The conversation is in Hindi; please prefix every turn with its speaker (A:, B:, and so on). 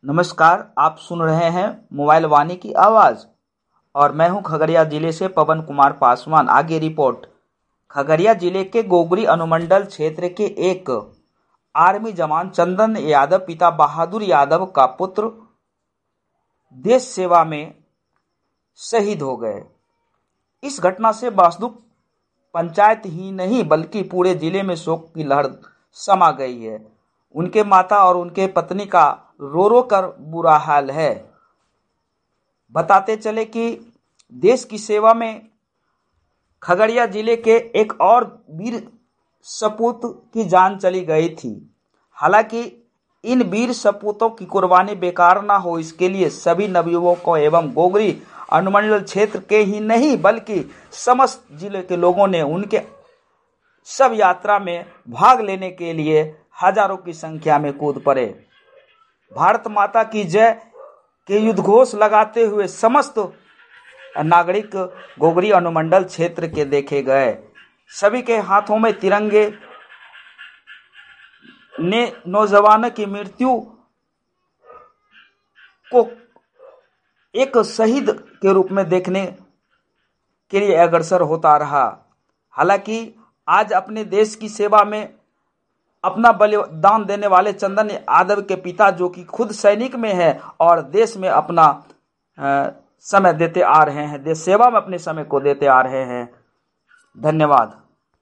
A: नमस्कार, आप सुन रहे हैं मोबाइल वाणी की आवाज़ और मैं हूं खगड़िया जिले से पवन कुमार पासवान। आगे रिपोर्ट। खगड़िया जिले के गोगरी अनुमंडल क्षेत्र के एक आर्मी जवान चंदन यादव पिता बहादुर यादव का पुत्र देश सेवा में शहीद हो गए। इस घटना से बासदुक पंचायत ही नहीं बल्कि पूरे जिले में शोक की लहर समा गई है। उनके माता और उनके पत्नी का रो रो कर बुरा हाल है। बताते चले कि देश की सेवा में खगड़िया जिले के एक और वीर सपूत की जान चली गई थी। हालांकि इन वीर सपूतों की कुर्बानी बेकार ना हो, इसके लिए सभी नवयुवकों एवं गोगरी अनुमंडल क्षेत्र के ही नहीं बल्कि समस्त जिले के लोगों ने उनके सब यात्रा में भाग लेने के लिए हजारों की संख्या में कूद पड़े। भारत माता की जय के युद्धघोष लगाते हुए समस्त नागरिक गोगरी अनुमंडल क्षेत्र के देखे गए। सभी के हाथों में तिरंगे ने नौजवान की मृत्यु को एक शहीद के रूप में देखने के लिए अग्रसर होता रहा। हालांकि आज अपने देश की सेवा में अपना बलिदान देने वाले चंदन यादव के पिता, जो कि खुद सैनिक में है और देश में अपना समय देते आ रहे हैं, देश सेवा में अपने समय को देते आ रहे हैं। धन्यवाद।